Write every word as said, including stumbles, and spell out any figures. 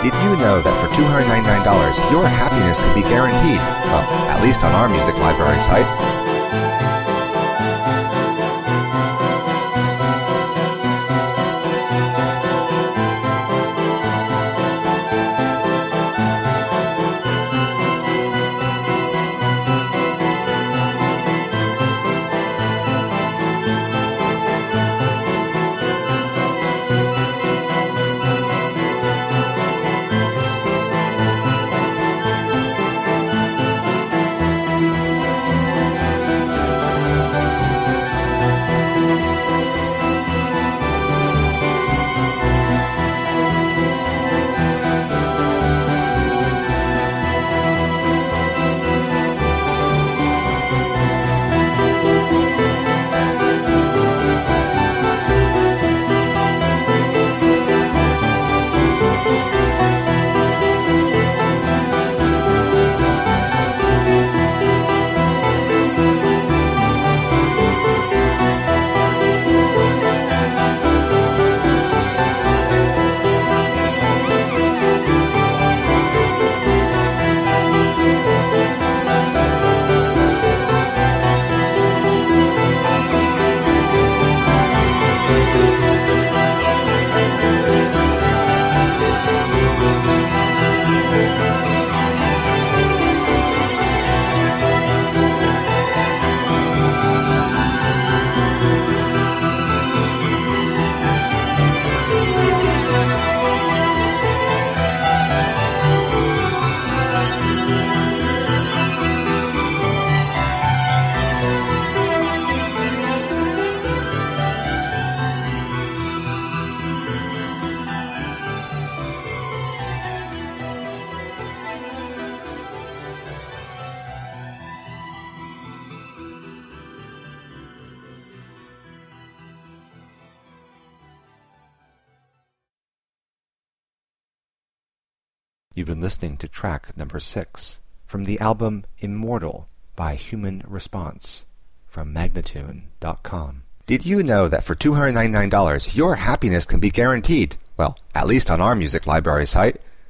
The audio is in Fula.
Did you know that for two hundred ninety-nine dollars, your happiness can be guaranteed? Well, at least on our music library site. You've been listening to track number six from the album Immortal by Human Response from Magnatune dot com. Did you know that for two hundred ninety-nine dollars, your happiness can be guaranteed? Well, at least on our music library site.